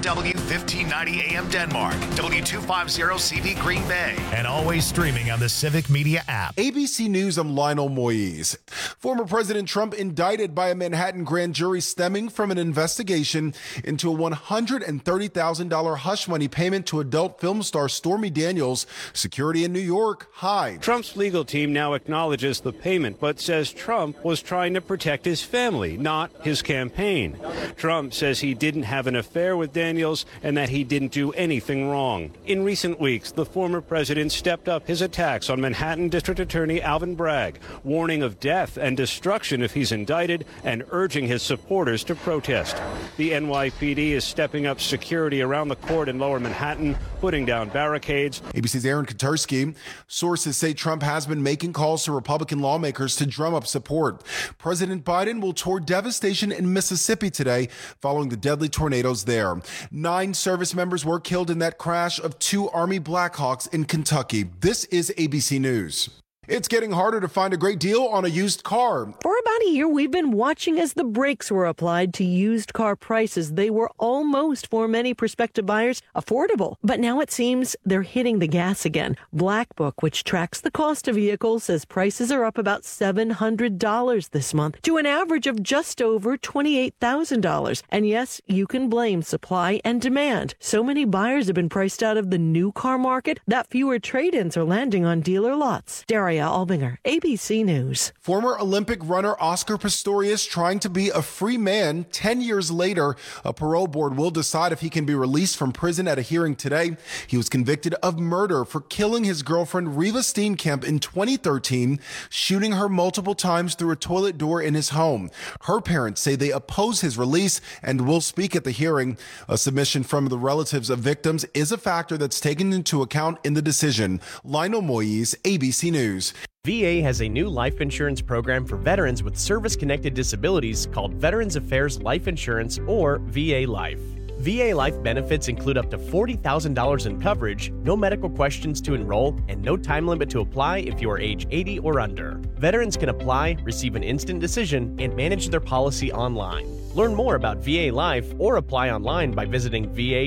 KNW 1590 AM Denmark, W250CV Green Bay, and always streaming on the Civic Media app. ABC News, I'm Lionel Moise. Former President Trump indicted by a Manhattan grand jury stemming from an investigation into a $130,000 hush money payment to adult film star Stormy Daniels. Security in New York high. Trump's legal team now acknowledges the payment, but says Trump was trying to protect his family, not his campaign. Trump says he didn't have an affair with Daniels and that he didn't do anything wrong. In recent weeks, the former president stepped up his attacks on Manhattan District Attorney Alvin Bragg, warning of death and destruction if he's indicted and urging his supporters to protest. The NYPD is stepping up security around the court in Lower Manhattan, putting down barricades. ABC's Aaron Katursky. Sources say Trump has been making calls to Republican lawmakers to drum up support. President Biden will tour devastation in Mississippi today following the deadly tornadoes there. 9 service members were killed in that crash of 2 Army Blackhawks in Kentucky. This is ABC News. It's getting harder to find a great deal on a used car. For about a year, we've been watching as the brakes were applied to used car prices. They were almost, for many prospective buyers, affordable. But now it seems they're hitting the gas again. Black Book, which tracks the cost of vehicles, says prices are up about $700 this month to an average of just over $28,000. And yes, you can blame supply and demand. So many buyers have been priced out of the new car market that fewer trade-ins are landing on dealer lots. Daria Albinger, ABC News. Former Olympic runner Oscar Pistorius trying to be a free man. 10 years later, a parole board will decide if he can be released from prison at a hearing today. He was convicted of murder for killing his girlfriend Reva Steenkamp in 2013, shooting her multiple times through a toilet door in his home. Her parents say they oppose his release and will speak at the hearing. A submission from the relatives of victims is a factor that's taken into account in the decision. Lionel Moise, ABC News. VA has a new life insurance program for veterans with service-connected disabilities called Veterans Affairs Life Insurance, or VA Life. VA Life benefits include up to $40,000 in coverage, no medical questions to enroll, and no time limit to apply if you are age 80 or under. Veterans can apply, receive an instant decision, and manage their policy online. Learn more about VA Life or apply online by visiting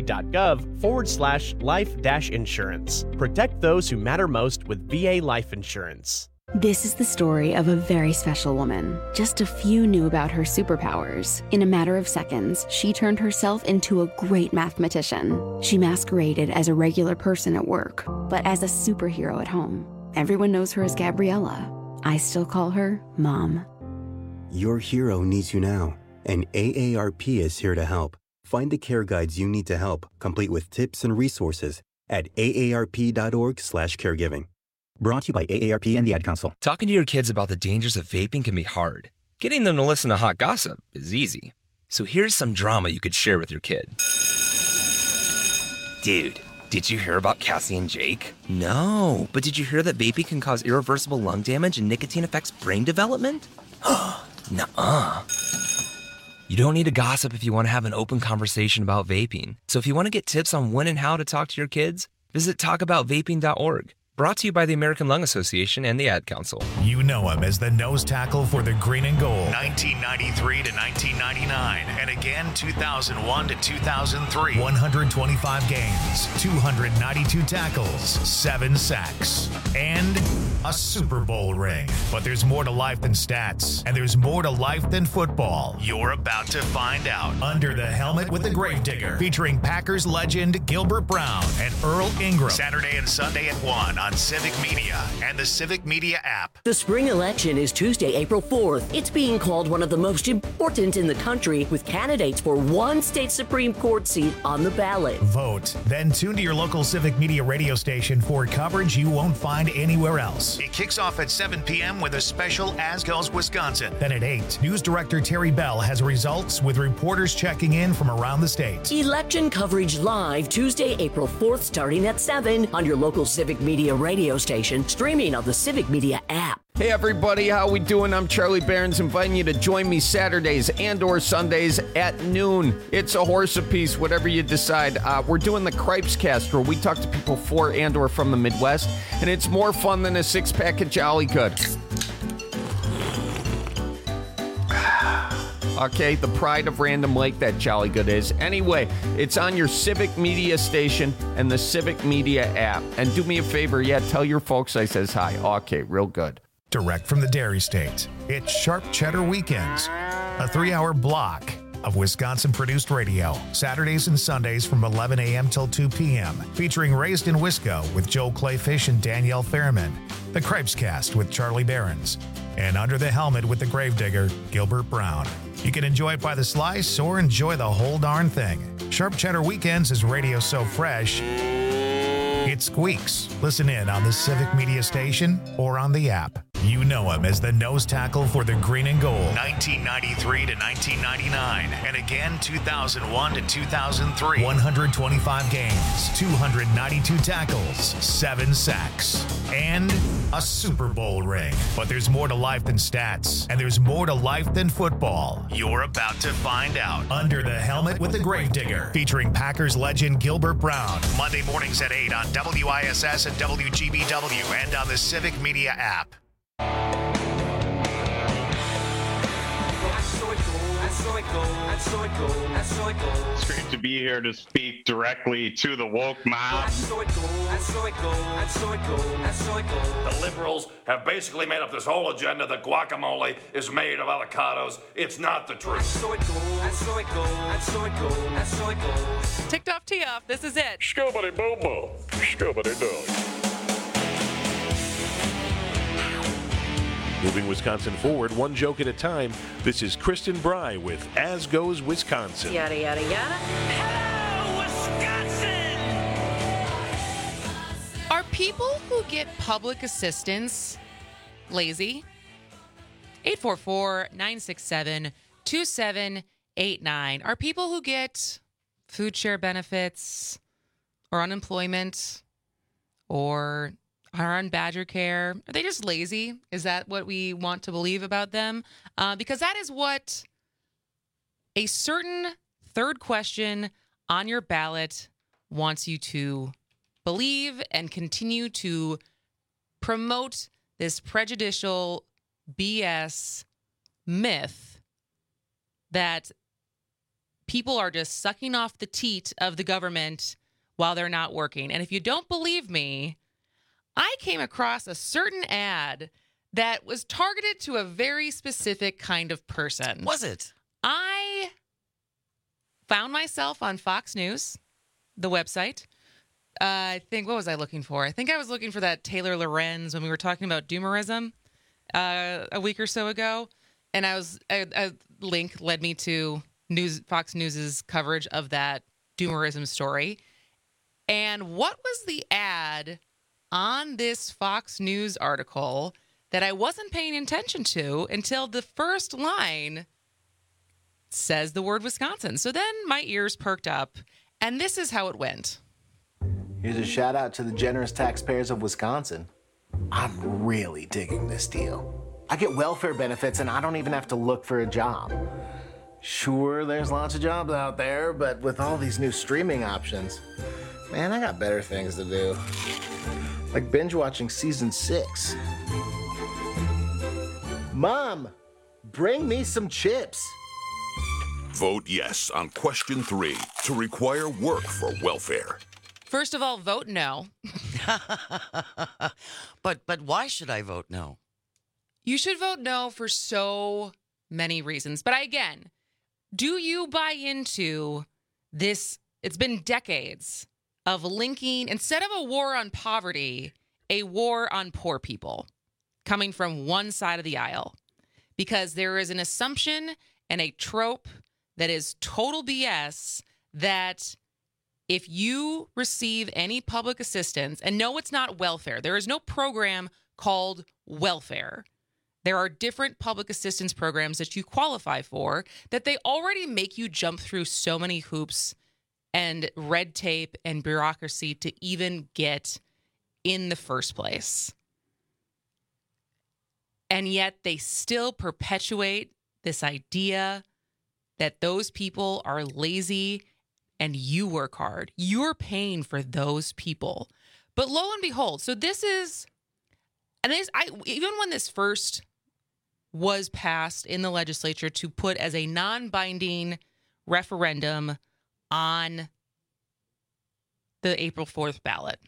va.gov/life-insurance. Protect those who matter most with VA Life Insurance. This is the story of a very special woman. Just a few knew about her superpowers. In a matter of seconds, she turned herself into a great mathematician. She masqueraded as a regular person at work, but as a superhero at home. Everyone knows her as Gabriella. I still call her Mom. Your hero needs you now, and AARP is here to help. Find the care guides you need to help, complete with tips and resources at aarp.org/caregiving. Brought to you by AARP and the Ad Council. Talking to your kids about the dangers of vaping can be hard. Getting them to listen to hot gossip is easy. So here's some drama you could share with your kid. Dude, did you hear about Cassie and Jake? No, but did you hear that vaping can cause irreversible lung damage and nicotine affects brain development? Nuh-uh. You don't need to gossip if you want to have an open conversation about vaping. So if you want to get tips on when and how to talk to your kids, visit talkaboutvaping.org. Brought to you by the American Lung Association and the Ad Council. You know him as the nose tackle for the Green and Gold, 1993 to 1999, and again 2001 to 2003. 125 games, 292 tackles, 7 sacks, and a Super Bowl ring. But there's more to life than stats, and there's more to life than football. You're about to find out. Under the Helmet with the Gravedigger, featuring Packers legend Gilbert Brown and Earl Ingram. Saturday and Sunday at 1 on Civic Media and the Civic Media app. The spring election is Tuesday, April 4th. It's being called one of the most important in the country, with candidates for one state Supreme Court seat on the ballot. Vote, then tune to your local Civic Media radio station for coverage you won't find anywhere else. It kicks off at 7 p.m. with a special As Goes Wisconsin. Then at 8, News Director Terry Bell has results with reporters checking in from around the state. Election coverage live Tuesday, April 4th, starting at 7 on your local Civic Media radio station, streaming on the Civic Media app. Hey everybody, how we doing? I'm Charlie Behrens, inviting you to join me Saturdays and or Sundays at noon. It's a horse apiece, whatever you decide. We're doing the Cripes Cast, where we talk to people for and or from the Midwest, and it's more fun than a six-pack of Jolly Good. Okay, the pride of Random Lake, that Jolly Good is. Anyway, it's on your Civic Media station and the Civic Media app. And do me a favor, tell your folks I says hi. Okay, real good. Direct from the Dairy State, it's Sharp Cheddar Weekends, a 3-hour block of Wisconsin-produced radio, Saturdays and Sundays from 11 a.m. till 2 p.m., featuring Raised in Wisco with Joel Clayfish and Danielle Fairman, The Cripes Cast with Charlie Behrens, and Under the Helmet with the Gravedigger, Gilbert Brown. You can enjoy it by the slice or enjoy the whole darn thing. Sharp Cheddar Weekends is radio so fresh, it squeaks. Listen in on the Civic Media station or on the app. You know him as the nose tackle for the Green and Gold, 1993 to 1999, and again 2001 to 2003. 125 games, 292 tackles, 7 sacks, and a Super Bowl ring. But there's more to life than stats, and there's more to life than football. You're about to find out. Under the Helmet with the Gravedigger, featuring Packers legend Gilbert Brown. Monday mornings at 8 on WISS and WGBW, and on the Civic Media app. It's great to be here to speak directly to the woke mob. The liberals have basically made up this whole agenda that guacamole is made of avocados. It's not the truth. Ticked off, tee off. This is it. Scoobity boo boo. Scoobity doo. Moving Wisconsin forward, one joke at a time. This is Kristen Bry with As Goes Wisconsin. Yada, yada, yada. Hello, Wisconsin! Are people who get public assistance lazy? 844-967-2789. Are people who get food share benefits or unemployment or are on Badger Care, are they just lazy? Is that what we want to believe about them? Because that is what a certain third question on your ballot wants you to believe and continue to promote this prejudicial BS myth that people are just sucking off the teat of the government while they're not working. And if you don't believe me, I came across a certain ad that was targeted to a very specific kind of person. Was it? I found myself on Fox News, the website. I think, what was I looking for? I think I was looking for that Taylor Lorenz when we were talking about doomerism a week or so ago. And a link led me to Fox News's coverage of that doomerism story. And what was the ad on this Fox News article that I wasn't paying attention to until the first line says the word Wisconsin? So then my ears perked up, and this is how it went. Here's a shout out to the generous taxpayers of Wisconsin. I'm really digging this deal. I get welfare benefits and I don't even have to look for a job. Sure, there's lots of jobs out there, but with all these new streaming options, man, I got better things to do. Like binge watching season 6. Mom, bring me some chips. Vote yes on question 3 to require work for welfare. First of all, vote no. But why should I vote no? You should vote no for so many reasons. But again, do you buy into this? It's been decades of linking, instead of a war on poverty, a war on poor people coming from one side of the aisle. Because there is an assumption and a trope that is total BS that if you receive any public assistance, and no, it's not welfare. There is no program called welfare. There are different public assistance programs that you qualify for that they already make you jump through so many hoops and red tape and bureaucracy to even get in the first place. And yet they still perpetuate this idea that those people are lazy and you work hard. You're paying for those people. But lo and behold, so this is, and this, even when this first was passed in the legislature to put as a non-binding referendum on the April 4th ballot.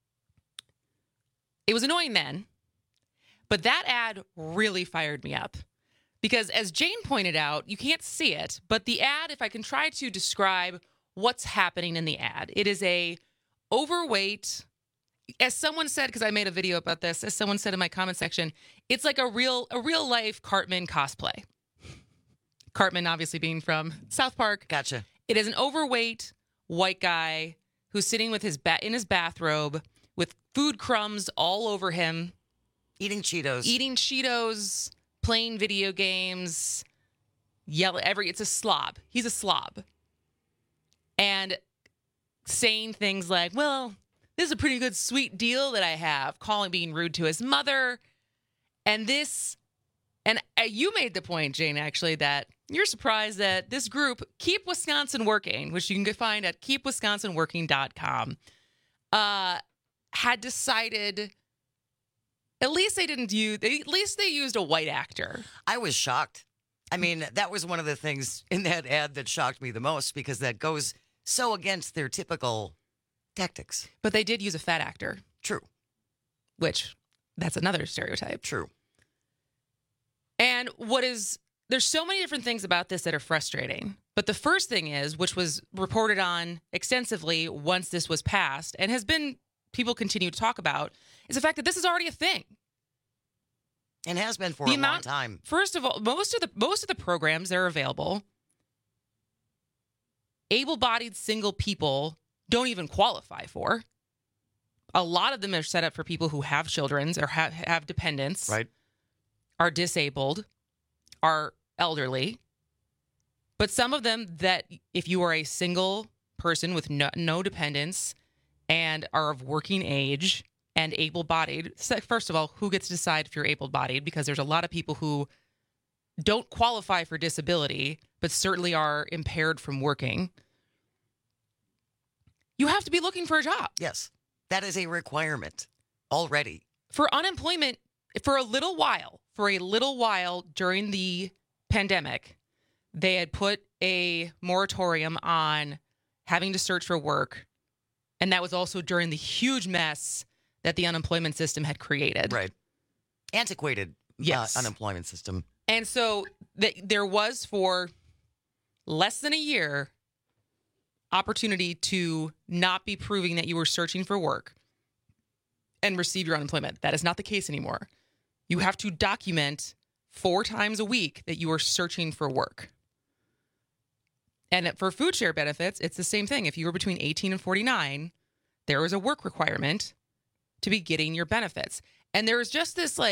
It was annoying then, but that ad really fired me up. Because as Jane pointed out, you can't see it, but the ad, if I can try to describe what's happening in the ad, it is a overweight, as someone said, because I made a video about this, as someone said in my comment section, it's like a real life Cartman cosplay. Cartman obviously being from South Park. Gotcha. It is an overweight white guy who's sitting with in his bathrobe with food crumbs all over him. Eating Cheetos, playing video games, it's a slob. He's a slob. And saying things like, well, this is a pretty good sweet deal that I have, being rude to his mother. And you made the point, Jane, actually, that you're surprised that this group, Keep Wisconsin Working, which you can find at keepwisconsinworking.com, had decided at least they used a white actor. I was shocked. I mean, that was one of the things in that ad that shocked me the most because that goes so against their typical tactics. But they did use a fat actor. True. Which, that's another stereotype. True. And there's so many different things about this that are frustrating. But the first thing is, which was reported on extensively once this was passed and people continue to talk about, is the fact that this is already a thing. And has been for a long time. First of all, most of the programs that are available, able-bodied single people don't even qualify for. A lot of them are set up for people who have children or have dependents, right? Are disabled, are elderly. But some of them that if you are a single person with no dependents and are of working age and able-bodied, first of all, who gets to decide if you're able-bodied? Because there's a lot of people who don't qualify for disability, but certainly are impaired from working. You have to be looking for a job. Yes, that is a requirement already. For unemployment, for a little while during the pandemic, they had put a moratorium on having to search for work. And that was also during the huge mess that the unemployment system had created. Right. Antiquated unemployment system. And so there was, for less than a year, opportunity to not be proving that you were searching for work and receive your unemployment. That is not the case anymore. You have to document 4 times a week that you are searching for work. And for food share benefits, it's the same thing. If you were between 18 and 49, there was a work requirement to be getting your benefits. And there was just this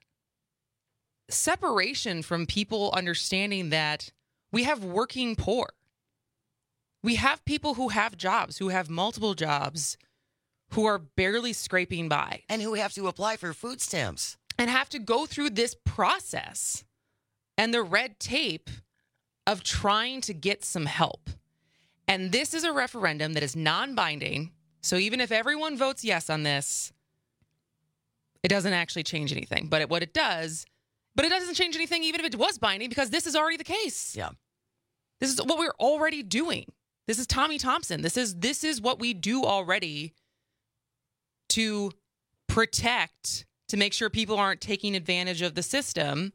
separation from people understanding that we have working poor. We have people who have jobs, who have multiple jobs, who are barely scraping by. And who have to apply for food stamps. And have to go through this process and the red tape of trying to get some help. And this is a referendum that is non-binding. So even if everyone votes yes on this, it doesn't actually change anything. But it doesn't change anything even if it was binding, because this is already the case. Yeah. This is what we're already doing. This is Tommy Thompson. This is what we do already to protect, to make sure people aren't taking advantage of the system.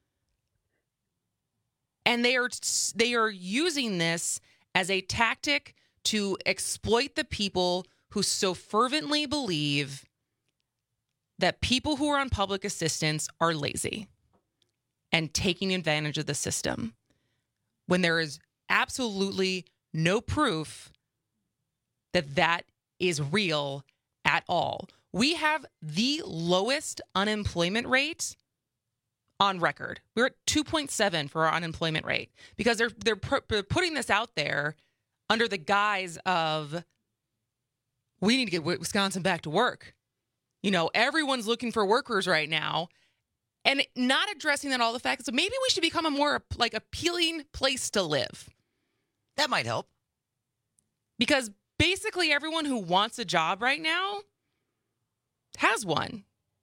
And they are using this as a tactic to exploit the people who so fervently believe that people who are on public assistance are lazy and taking advantage of the system, when there is absolutely no proof that that is real at all. We have the lowest unemployment rate on record. We're at 2.7 for our unemployment rate, because they're putting this out there under the guise of, we need to get Wisconsin back to work. You know, everyone's looking for workers right now, and not addressing that all the facts. So maybe we should become a more appealing place to live. That might help. Because basically everyone who wants a job right now has one.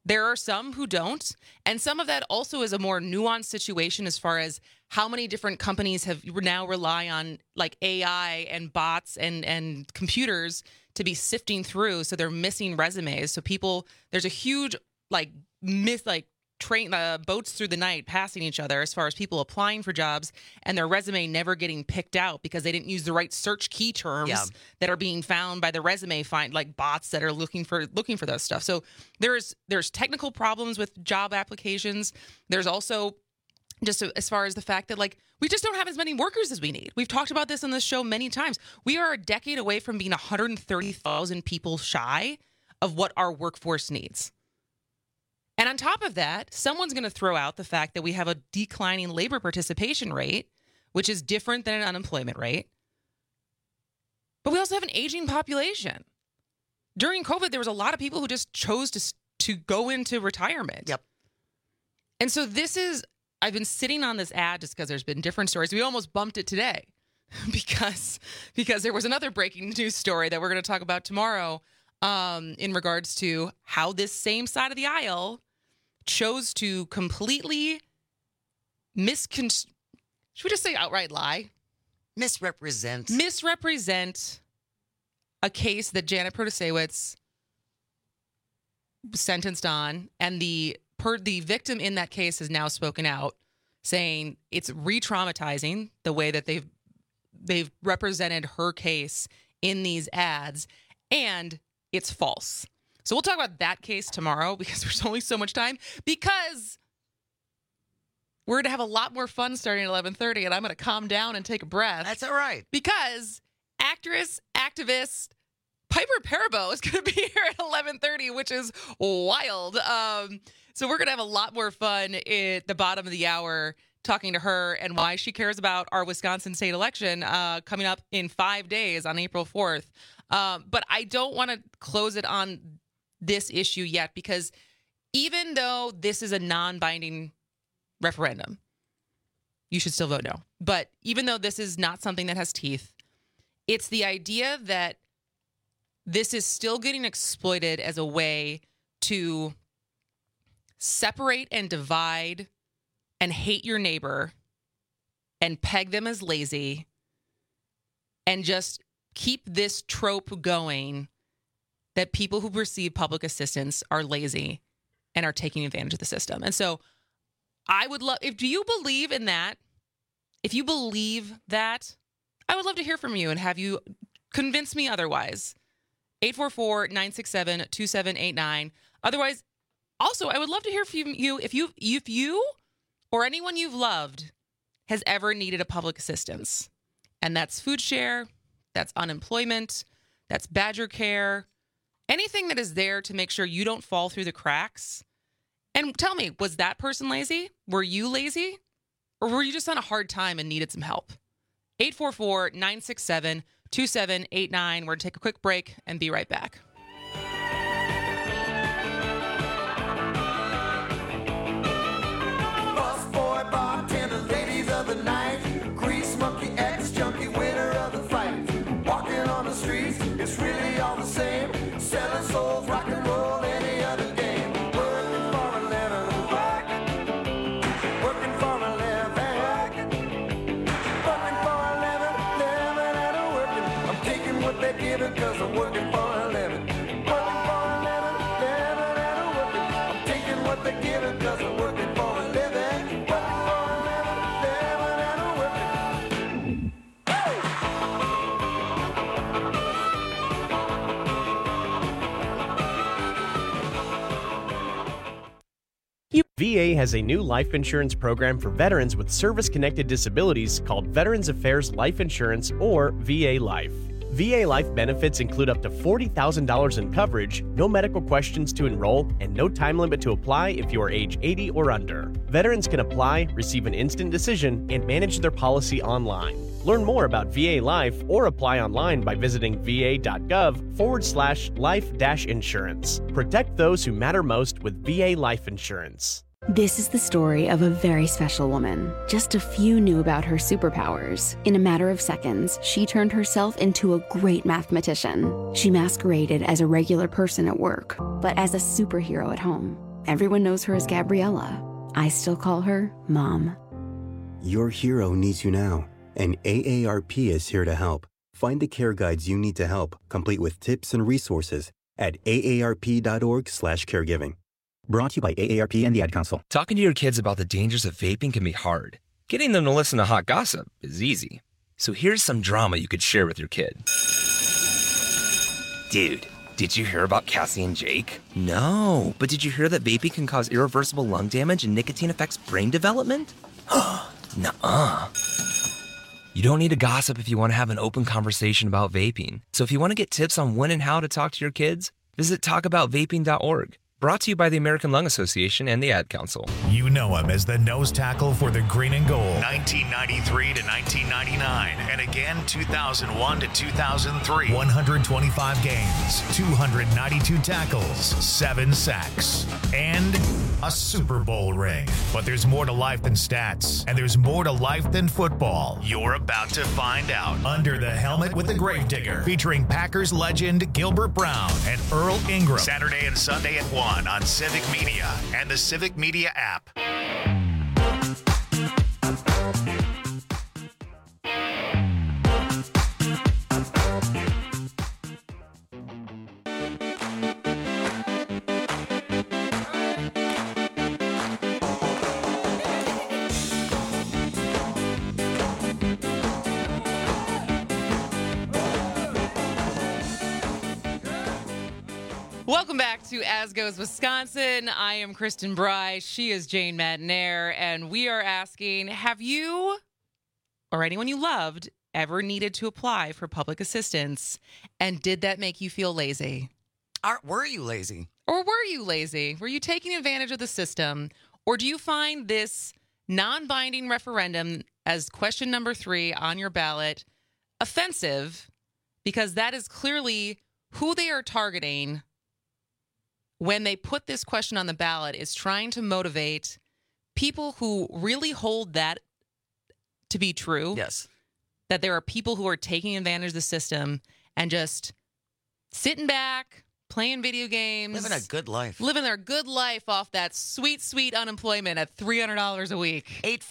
There are some who don't. And some of that also is a more nuanced situation as far as how many different companies have now rely on like AI and bots and computers to be sifting through. So they're missing resumes. So there's a huge train boats through the night passing each other as far as people applying for jobs and their resume never getting picked out because they didn't use the right search key terms that are being found by the resume bots that are looking for those stuff. So there's technical problems with job applications. There's also just as far as the fact that we just don't have as many workers as we need. We've talked about this on this show many times. We are a decade away from being 130,000 people shy of what our workforce needs. And on top of that, someone's going to throw out the fact that we have a declining labor participation rate, which is different than an unemployment rate. But we also have an aging population. During COVID, there was a lot of people who just chose to go into retirement. Yep. And so I've been sitting on this ad just because there's been different stories. We almost bumped it today because there was another breaking news story that we're going to talk about tomorrow in regards to how this same side of the aisle chose to completely should we just say outright lie? Misrepresent a case that Janet Protasiewicz was sentenced on, and the victim in that case has now spoken out saying it's re-traumatizing the way that they've represented her case in these ads, and it's false. So we'll talk about that case tomorrow because there's only so much time, because we're going to have a lot more fun starting at 11:30, and I'm going to calm down and take a breath. That's all right. Because activist Piper Perabo is going to be here at 11:30, which is wild. So we're going to have a lot more fun at the bottom of the hour talking to her and why she cares about our Wisconsin state election coming up in 5 days on April 4th. But I don't want to close it on this issue yet, because even though this is a non-binding referendum, you should still vote no. But even though this is not something that has teeth, it's the idea that this is still getting exploited as a way to separate and divide and hate your neighbor and peg them as lazy and just keep this trope going that people who receive public assistance are lazy and are taking advantage of the system. And so I would love, do you believe in that? If you believe that, I would love to hear from you and have you convince me otherwise. 844-967-2789. Otherwise, also, I would love to hear from you if you or anyone you've loved has ever needed a public assistance. And that's food share, that's unemployment, that's Badger Care, anything that is there to make sure you don't fall through the cracks. And tell me, was that person lazy? Were you lazy? Or were you just on a hard time and needed some help? 844-967-2789. We're going to take a quick break and be right back. Busboy, bartender, ladies of the night, grease monkey, ex-junkie, winner of the fight. Walking on the streets, it's really all the same. Selling souls, rock and roll, any other game. Working for a living, working for a living, working for a living, living and a working. I'm taking what they're giving 'cause I'm working for a living. Working for a living, living and a working. I'm taking what they're giving 'cause I'm working for a living. Working for a living, living and a working. VA has a new life insurance program for veterans with service-connected disabilities called Veterans Affairs Life Insurance, or VA Life. VA Life benefits include up to $40,000 in coverage, no medical questions to enroll, and no time limit to apply if you are age 80 or under. Veterans can apply, receive an instant decision, and manage their policy online. Learn more about VA Life or apply online by visiting va.gov/life-insurance. Protect those who matter most with VA Life Insurance. This is the story of a very special woman. Just a few knew about her superpowers. In a matter of seconds, she turned herself into a great mathematician. She masqueraded as a regular person at work, but as a superhero at home. Everyone knows her as Gabriella. I still call her Mom. Your hero needs you now, and AARP is here to help. Find the care guides you need to help, complete with tips and resources at aarp.org/caregiving. Brought to you by AARP and the Ad Council. Talking to your kids about the dangers of vaping can be hard. Getting them to listen to hot gossip is easy. So here's some drama you could share with your kid. Dude, did you hear about Cassie and Jake? No, but did you hear that vaping can cause irreversible lung damage and nicotine affects brain development? Nuh-uh. You don't need to gossip if you want to have an open conversation about vaping. So if you want to get tips on when and how to talk to your kids, visit talkaboutvaping.org. Brought to you by the American Lung Association and the Ad Council. You know him as the nose tackle for the Green and Gold, 1993 to 1999, and again 2001 to 2003. 125 games, 292 tackles, 7 sacks, and a Super Bowl ring. But there's more to life than stats, and there's more to life than football. You're about to find out. Under the Helmet with the Gravedigger, featuring Packers legend Gilbert Brown and Earl Ingram. Saturday and Sunday at 1 on Civic Media and the Civic Media app. Welcome back to As Goes Wisconsin. I am Kristen Bry. She is Jane Madnair. And we are asking, have you or anyone you loved ever needed to apply for public assistance? And did that make you feel lazy? Were you lazy? Or were you lazy? Were you taking advantage of the system? Or do you find this non-binding referendum as question number 3 on your ballot offensive? Because that is clearly who they are targeting when they put this question on the ballot, is trying to motivate people who really hold that to be true. Yes. That there are people who are taking advantage of the system and just sitting back, playing video games. Living a good life. Living their good life off that sweet, sweet unemployment at $300 a week.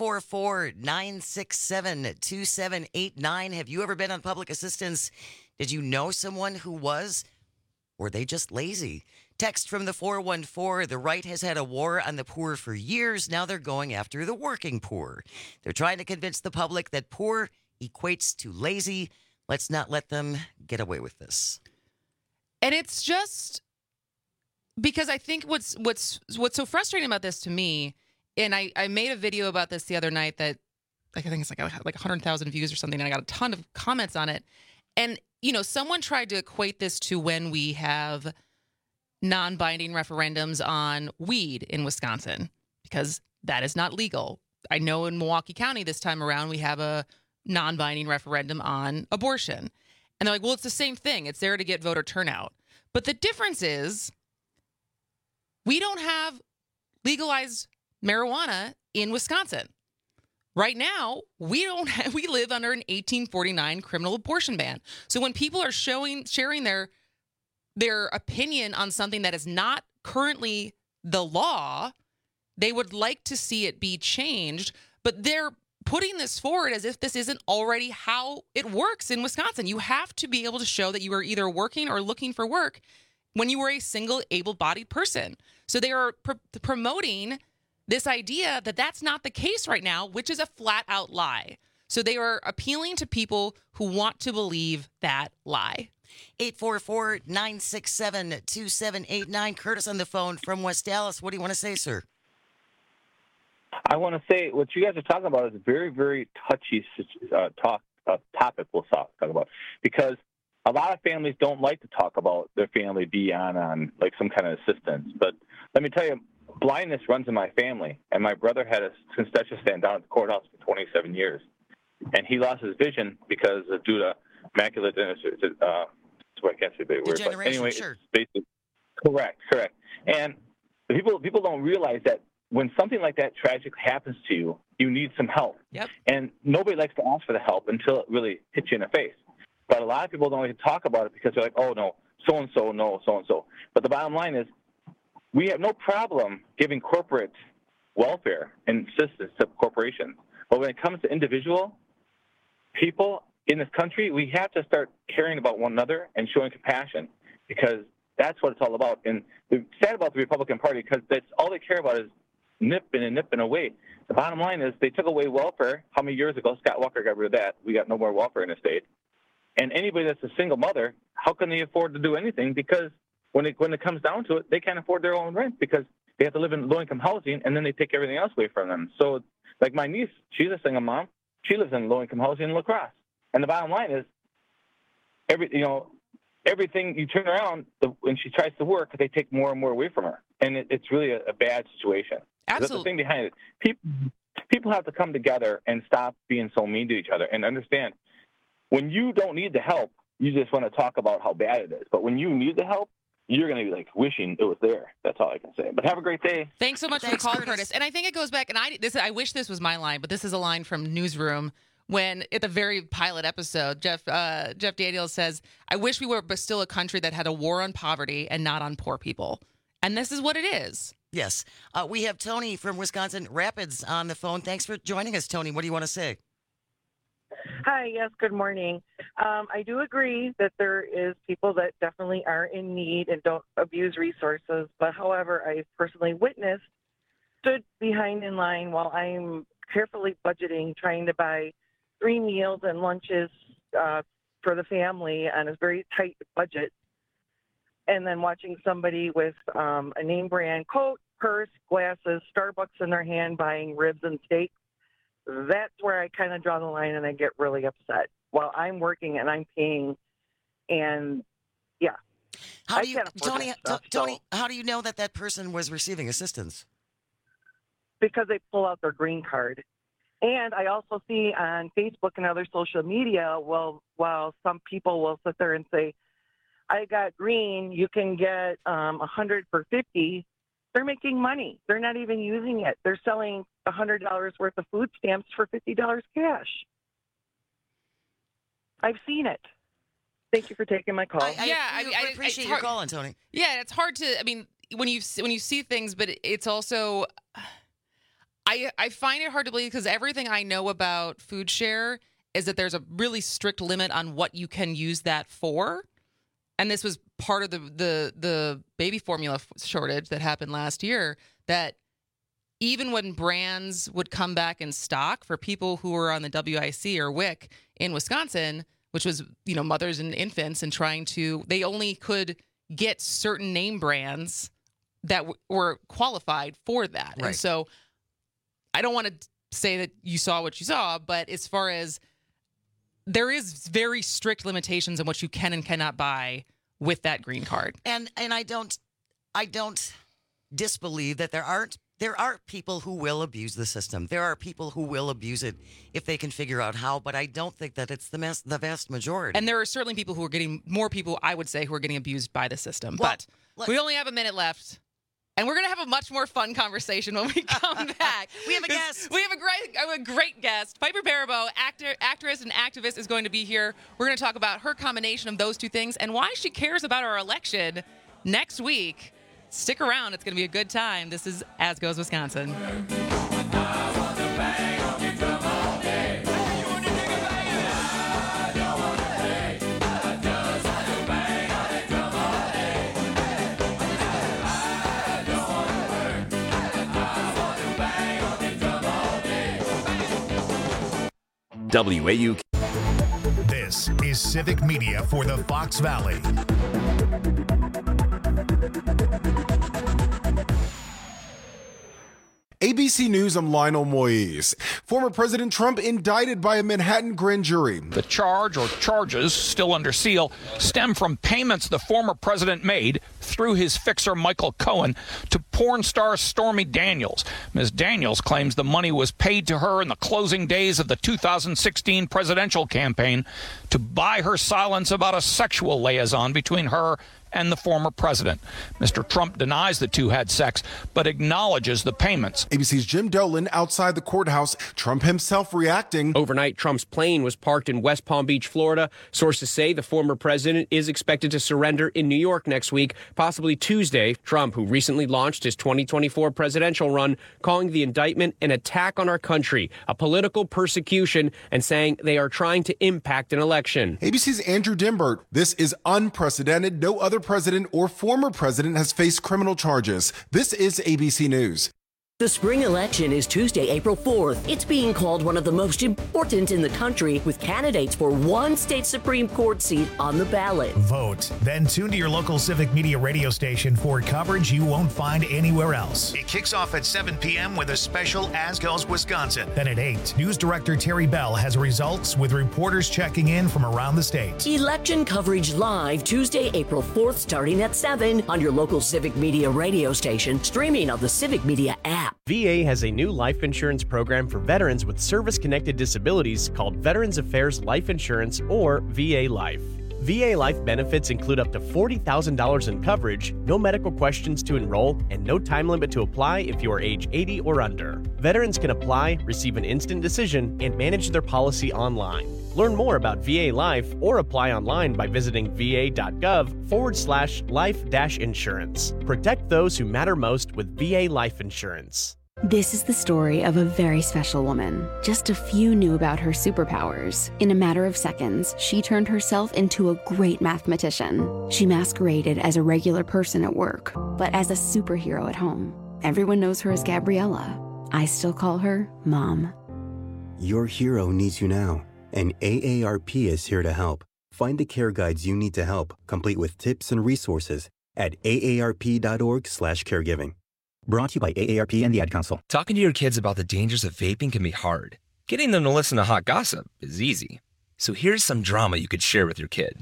844-967-2789. Have you ever been on public assistance? Did you know someone who was? Were they just lazy? Text from the 414, the right has had a war on the poor for years. Now they're going after the working poor. They're trying to convince the public that poor equates to lazy. Let's not let them get away with this. And it's just because I think what's so frustrating about this to me, and I made a video about this the other night that I think it's like 100,000 views or something, and I got a ton of comments on it. And, you know, someone tried to equate this to when we have non-binding referendums on weed in Wisconsin, because that is not legal. I know in Milwaukee County this time around we have a non-binding referendum on abortion. And they're like, well, it's the same thing. It's there to get voter turnout. But the difference is we don't have legalized marijuana in Wisconsin. Right now, we live under an 1849 criminal abortion ban. So when people are sharing their opinion on something that is not currently the law, they would like to see it be changed, but they're putting this forward as if this isn't already how it works in Wisconsin. You have to be able to show that you are either working or looking for work when you are a single able-bodied person. So they are promoting this idea that that's not the case right now, which is a flat-out lie. So they are appealing to people who want to believe that lie. 844-967-2789. Curtis on the phone from West Dallas. What do you want to say, sir? I want to say what you guys are talking about is a very, very touchy topic we'll talk about, because a lot of families don't like to talk about their family beyond on like some kind of assistance. But let me tell you, blindness runs in my family, and my brother had a concession stand down at the courthouse for 27 years, and he lost his vision because of due to macular degeneration. So I can't say the word, but anyway, sure. It's basically correct. And people don't realize that when something like that tragic happens to you, you need some help. Yep. And nobody likes to ask for the help until it really hits you in the face. But a lot of people don't like to talk about it because they're like, oh, no, so-and-so, no, so-and-so. But the bottom line is we have no problem giving corporate welfare and assistance to corporations. But when it comes to individual people in this country, we have to start caring about one another and showing compassion, because that's what it's all about. And the sad about the Republican Party, because that's all they care about is nipping away. The bottom line is they took away welfare. How many years ago? Scott Walker got rid of that. We got no more welfare in the state. And anybody that's a single mother, how can they afford to do anything? Because when it comes down to it, they can't afford their own rent because they have to live in low-income housing, and then they take everything else away from them. So, like my niece, she's a single mom. She lives in low-income housing in La Crosse. And the bottom line is, everything you turn around, when she tries to work, they take more and more away from her. And it's really a bad situation. Absolutely. That's the thing behind it. People have to come together and stop being so mean to each other and understand when you don't need the help, you just want to talk about how bad it is. But when you need the help, you're going to be like wishing it was there. That's all I can say. But have a great day. Thanks so much for the call, Curtis. And I think it goes back, and I wish this was my line, but this is a line from Newsroom when at the very pilot episode, Jeff Daniels says, I wish we were still a country that had a war on poverty and not on poor people. And this is what it is. Yes. We have Tony from Wisconsin Rapids on the phone. Thanks for joining us, Tony. What do you want to say? Hi, yes, good morning. I do agree that there is people that definitely are in need and don't abuse resources. But however, I personally stood behind in line while I'm carefully budgeting, trying to buy 3 meals and lunches for the family on a very tight budget. And then watching somebody with a name brand coat, purse, glasses, Starbucks in their hand buying ribs and steak. That's where I kind of draw the line and I get really upset while I'm working and I'm paying. And yeah. Tony, how do you know that person was receiving assistance? Because they pull out their green card. And I also see on Facebook and other social media, while some people will sit there and say, I got green, you can get 100 for 50. They're making money. They're not even using it. They're selling $100 worth of food stamps for $50 cash. I've seen it. Thank you for taking my call. I appreciate your call, Tony. Yeah, it's hard to. I mean, when you see things, but it's also. I find it hard to believe because everything I know about food share is that there's a really strict limit on what you can use that for. And this was part of the baby formula shortage that happened last year, that even when brands would come back in stock for people who were on the WIC or WIC in Wisconsin, which was, mothers and infants, and they only could get certain name brands that were qualified for that. Right. And so I don't want to say that you saw what you saw, but as far as there is very strict limitations on what you can and cannot buy with that green card. And I don't disbelieve that there are people who will abuse the system. There are people who will abuse it if they can figure out how, but I don't think that it's the vast majority. And there are certainly people who are getting more people, I would say, who are getting abused by the system. But we only have a minute left. And we're going to have a much more fun conversation when we come back. We have a guest. We have a great guest. Piper Perabo, actress and activist, is going to be here. We're going to talk about her combination of those two things and why she cares about our election next week. Stick around. It's going to be a good time. This is As Goes Wisconsin. WAUK. This is Civic Media for the Fox Valley. ABC News, I'm Lionel Moise. Former President Trump indicted by a Manhattan grand jury. The charge or charges still under seal stem from payments the former president made through his fixer Michael Cohen to porn star Stormy Daniels. Ms. Daniels claims the money was paid to her in the closing days of the 2016 presidential campaign to buy her silence about a sexual liaison between her and the former president. Mr. Trump denies the two had sex, but acknowledges the payments. ABC's Jim Dolan outside the courthouse. Trump himself reacting. Overnight, Trump's plane was parked in West Palm Beach, Florida. Sources say the former president is expected to surrender in New York next week, possibly Tuesday. Trump, who recently launched his 2024 presidential run, calling the indictment an attack on our country, a political persecution, and saying they are trying to impact an election. ABC's Andrew Dimbert. This is unprecedented. No other president or former president has faced criminal charges. This is ABC News. The spring election is Tuesday, April 4th. It's being called one of the most important in the country, with candidates for one state Supreme Court seat on the ballot. Vote. Then tune to your local Civic Media radio station for coverage you won't find anywhere else. It kicks off at 7 p.m. with a special As Goes Wisconsin. Then at 8, News Director Terry Bell has results with reporters checking in from around the state. Election coverage live Tuesday, April 4th, starting at 7 on your local Civic Media radio station, streaming on the Civic Media app. VA has a new life insurance program for veterans with service-connected disabilities called Veterans Affairs Life Insurance, or VA Life. VA Life benefits include up to $40,000 in coverage, no medical questions to enroll, and no time limit to apply if you are age 80 or under. Veterans can apply, receive an instant decision, and manage their policy online. Learn more about VA Life or apply online by visiting va.gov/life-insurance. Protect those who matter most with VA Life Insurance. This is the story of a very special woman. Just a few knew about her superpowers. In a matter of seconds, she turned herself into a great mathematician. She masqueraded as a regular person at work, but as a superhero at home. Everyone knows her as Gabriella. I still call her Mom. Your hero needs you now, and AARP is here to help. Find the care guides you need to help, complete with tips and resources at aarp.org/caregiving. Brought to you by AARP and the Ad Council. Talking to your kids about the dangers of vaping can be hard. Getting them to listen to hot gossip is easy. So here's some drama you could share with your kid.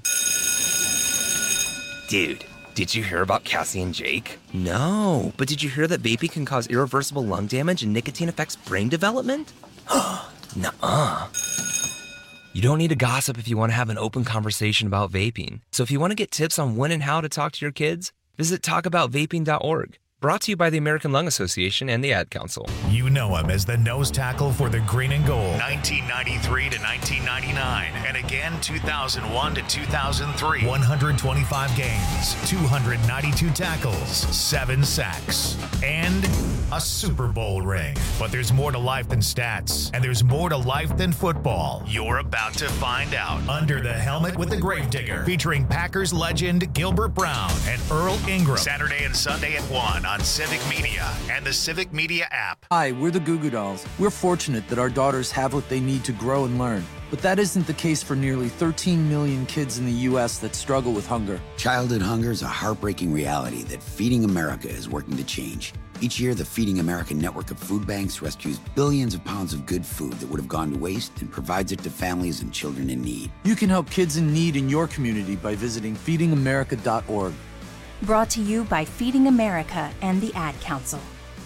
Dude, did you hear about Cassie and Jake? No, but did you hear that vaping can cause irreversible lung damage and nicotine affects brain development? Nuh-uh. You don't need to gossip if you want to have an open conversation about vaping. So if you want to get tips on when and how to talk to your kids, visit talkaboutvaping.org. Brought to you by the American Lung Association and the Ad Council. You know him as the nose tackle for the Green and Gold, 1993 to 1999, and again 2001 to 2003. 125 games, 292 tackles, 7 sacks, and a Super Bowl ring. But there's more to life than stats, and there's more to life than football. You're about to find out. Under the Helmet with the Gravedigger, featuring Packers legend Gilbert Brown and Earl Ingram. Saturday and Sunday at 1 on Civic Media and the Civic Media app. Hi, we're the Goo Goo Dolls. We're fortunate that our daughters have what they need to grow and learn. But that isn't the case for nearly 13 million kids in the U.S. that struggle with hunger. Childhood hunger is a heartbreaking reality that Feeding America is working to change. Each year, the Feeding America network of food banks rescues billions of pounds of good food that would have gone to waste and provides it to families and children in need. You can help kids in need in your community by visiting feedingamerica.org. Brought to you by Feeding America and the Ad Council.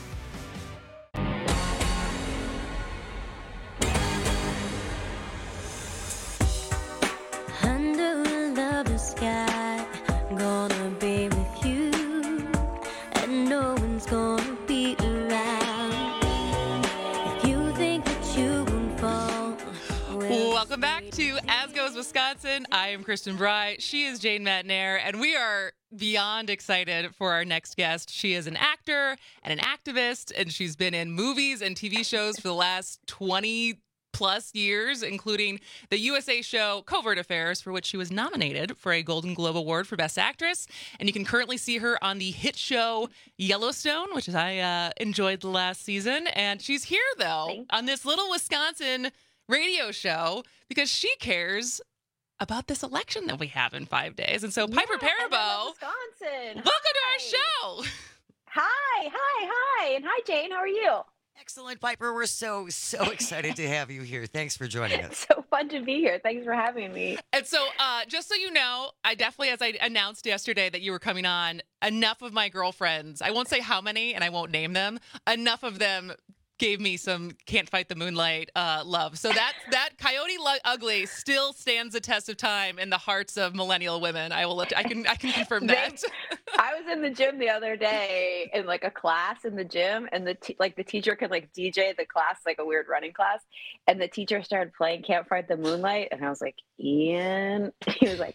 Under a lovely sky, gonna be with you, and no one's gonna be around. If you think that you won't fall, Welcome back to As Goes Wisconsin. I am Kristen Bry. She is Jane Matnair, and we are beyond excited for our next guest. She is an actor and an activist, and she's been in movies and TV shows for the last 20 plus years, including the USA show Covert Affairs, for which she was nominated for a Golden Globe Award for Best Actress. And you can currently see her on the hit show Yellowstone, which I enjoyed the last season. And she's here, though, on this little Wisconsin radio show because she cares about this election that we have in 5 days. And so Piper Parabo, Wisconsin. welcome to our show. Hi. And hi, Jane. How are you? Excellent, Piper. We're so excited to have you here. Thanks for joining us. So fun to be here. Thanks for having me. And so just so you know, I definitely, as I announced yesterday that you were coming on, enough of my girlfriends, I won't say how many and I won't name them, enough of them gave me some Can't Fight the Moonlight love. So that Coyote Ugly still stands the test of time in the hearts of millennial women. I can confirm that. I was in the gym the other day in like a class in the gym, and the teacher could like DJ the class, like a weird running class, and the teacher started playing Can't Fight the Moonlight, and I was like, Ian. He was like,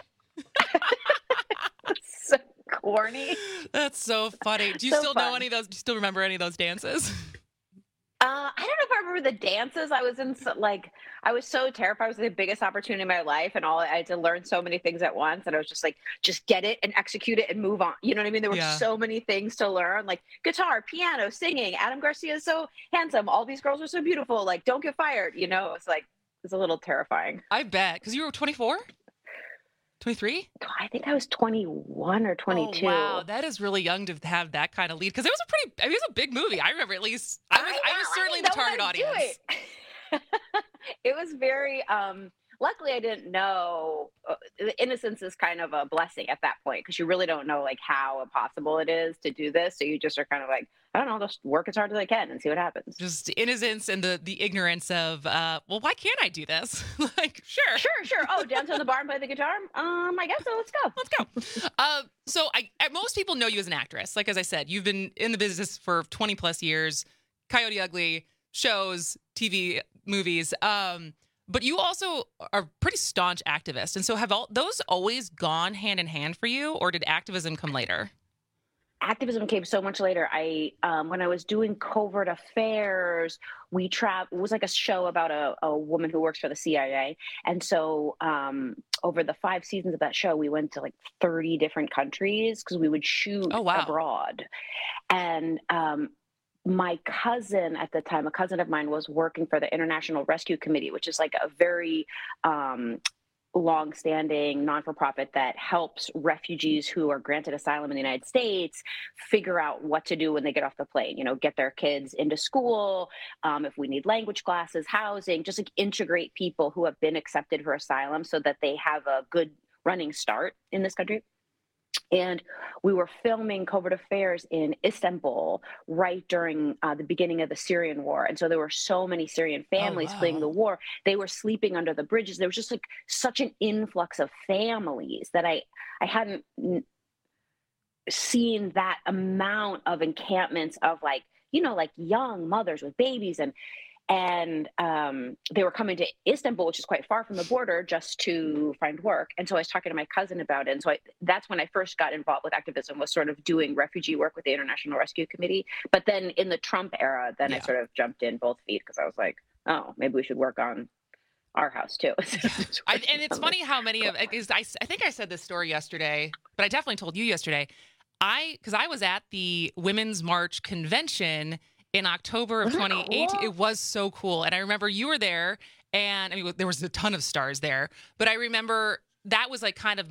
that's so corny. That's so funny. Do you So still fun. know any of those? Do you still remember any of those dances? I don't know if I remember the dances. I was I was so terrified. It was the biggest opportunity in my life, and I had to learn so many things at once. And I was just like, just get it and execute it and move on. You know what I mean? There were Yeah. so many things to learn, like guitar, piano, singing. Adam Garcia is so handsome. All these girls are so beautiful. Like, don't get fired. You know, it's a little terrifying. I bet, because you were 24, 23. I think I was 21 or 22. Oh, wow, that is really young to have that kind of lead, because it was a big movie. I remember, at least I was certainly the target audience. It was very luckily I didn't know. The innocence is kind of a blessing at that point, because you really don't know like how impossible it is to do this, so you just are kind of like, I don't know, just work as hard as I can and see what happens. Just innocence and the ignorance of well, why can't I do this? Like, sure. Oh, dance on the bar and play the guitar. I guess so. Let's go. So most people know you as an actress. Like, as I said, you've been in the business for 20 plus years, Coyote Ugly, shows, TV, movies. But you also are a pretty staunch activist. And so have those always gone hand in hand for you, or did activism come later? Activism came so much later. When I was doing Covert Affairs, it was like a show about a woman who works for the CIA. And so over the 5 seasons of that show, we went to like 30 different countries because we would shoot abroad. And my cousin at the time, a cousin of mine, was working for the International Rescue Committee, which is like a very long-standing non-for-profit that helps refugees who are granted asylum in the United States figure out what to do when they get off the plane, get their kids into school, if we need language classes, housing, just like integrate people who have been accepted for asylum so that they have a good running start in this country. And we were filming Covert Affairs in Istanbul right during the beginning of the Syrian war. And so there were so many Syrian families fleeing the war. They were sleeping under the bridges. There was just like such an influx of families that I hadn't seen that amount of encampments of like young mothers with babies. And they were coming to Istanbul, which is quite far from the border, just to find work. And so I was talking to my cousin about it. And so that's when I first got involved with activism, was sort of doing refugee work with the International Rescue Committee. But then in the Trump era, I sort of jumped in both feet, because I was like, oh, maybe we should work on our house too. And it's funny how many of, because I think I said this story yesterday, but I definitely told you yesterday. Because I was at the Women's March convention in October of 2018. Cool? It was so cool. And I remember you were there, and I mean, there was a ton of stars there, but I remember that was like kind of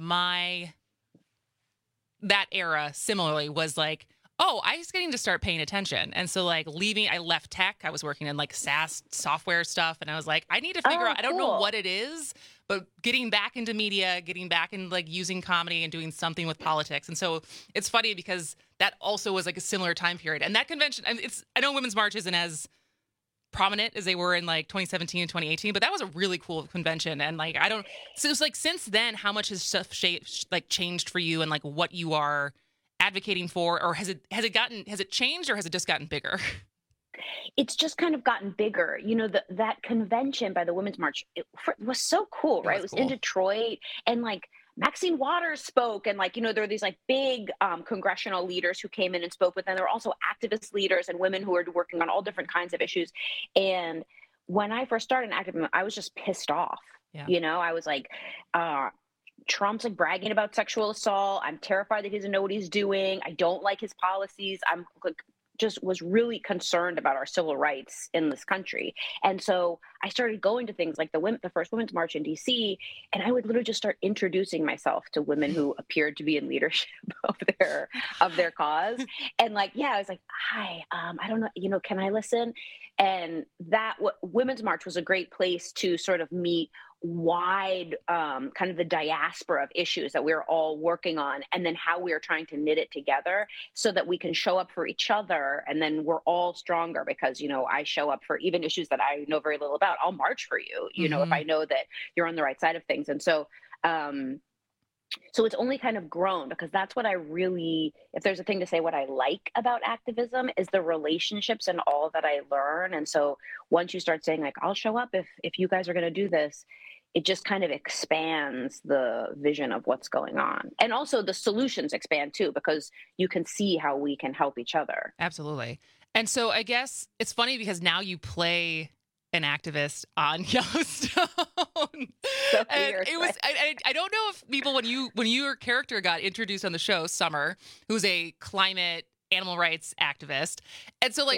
that era similarly was like, oh, I was getting to start paying attention. And so like I left tech. I was working in like SaaS software stuff. And I was like, I need to figure out, I don't know what it is, but getting back into media, getting back into like using comedy and doing something with politics. And so it's funny because that also was like a similar time period. And that convention, I know Women's March isn't as prominent as they were in like 2017 and 2018, but that was a really cool convention. And like, so it's like, since then, how much has stuff changed for you, and like what you are advocating for, or has it changed, or has it just gotten bigger? It's just kind of gotten bigger. That convention by the Women's March, it was so cool, right? It was in Detroit, and like Maxine Waters spoke, and like, there were these like big congressional leaders who came in and spoke, but then there were also activist leaders and women who were working on all different kinds of issues. And when I first started in activism, I was just pissed off. Yeah. I was like, Trump's like bragging about sexual assault. I'm terrified that he doesn't know what he's doing. I don't like his policies. I'm like, just was really concerned about our civil rights in this country. And so I started going to things like the first Women's March in DC, and I would literally just start introducing myself to women who appeared to be in leadership of their cause. And like, I was like, hi, I don't know, can I listen? And Women's March was a great place to sort of meet wide kind of the diaspora of issues that we're all working on, and then how we're trying to knit it together so that we can show up for each other, and then we're all stronger because, you know, I show up for even issues that I know very little about. I'll march for you, you know, if I know that you're on the right side of things. And so so it's only kind of grown, because that's what I really, if there's a thing to say, what I like about activism is the relationships and all that I learn. And so once you start saying, like, I'll show up if you guys are going to do this, it just kind of expands the vision of what's going on. And also the solutions expand too, because you can see how we can help each other. Absolutely. And so I guess it's funny because now you play an activist on Yellowstone. So and it was, I don't know if people, when your character got introduced on the show, Summer, who's a climate animal rights activist. And so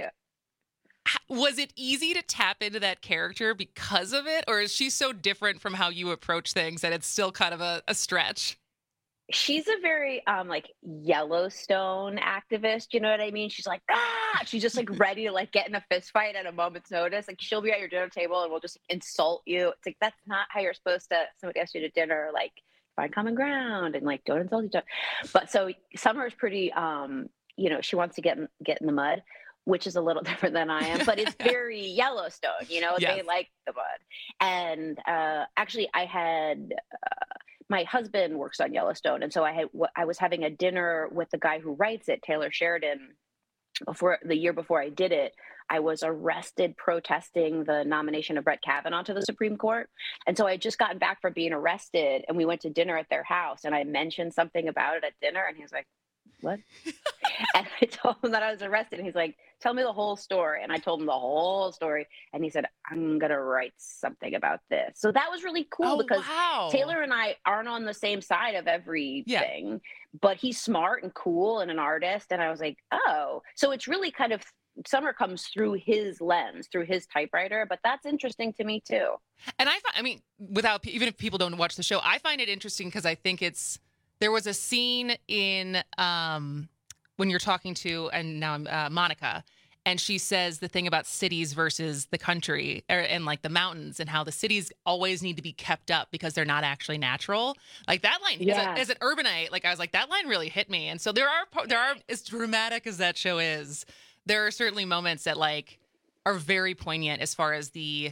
was it easy to tap into that character because of it? Or is she so different from how you approach things that it's still kind of a stretch? She's a very like Yellowstone activist, you know what I mean? She's like, she's just like ready to like get in a fist fight at a moment's notice. Like she'll be at your dinner table and will just insult you. It's like, that's not how you're supposed to, somebody asks you to dinner, like find common ground and like don't insult each other. But so Summer is pretty you know, she wants to get in the mud, which is a little different than I am, but it's very Yellowstone, you know, They like the mud. And actually I had my husband works on Yellowstone. And so I was having a dinner with the guy who writes it, Taylor Sheridan. The year before I did it, I was arrested protesting the nomination of Brett Kavanaugh to the Supreme Court. And so I had just gotten back from being arrested, and we went to dinner at their house, and I mentioned something about it at dinner, and he was like, what? And I told him that I was arrested, and he's like, tell me the whole story. And I told him the whole story, and he said, I'm gonna write something about this. So that was really cool, because Taylor and I aren't on the same side of everything, but he's smart and cool and an artist. And I was like, oh, so it's really kind of, Summer comes through his lens, through his typewriter, but that's interesting to me too. And I mean, even if people don't watch the show, I find it interesting because I think there was a scene in when you're talking to, and now I'm Monica, and she says the thing about cities versus the country and like the mountains, and how the cities always need to be kept up because they're not actually natural. Like that line, as an urbanite, like I was like, that line really hit me. And so there are, as dramatic as that show is, there are certainly moments that like are very poignant as far as the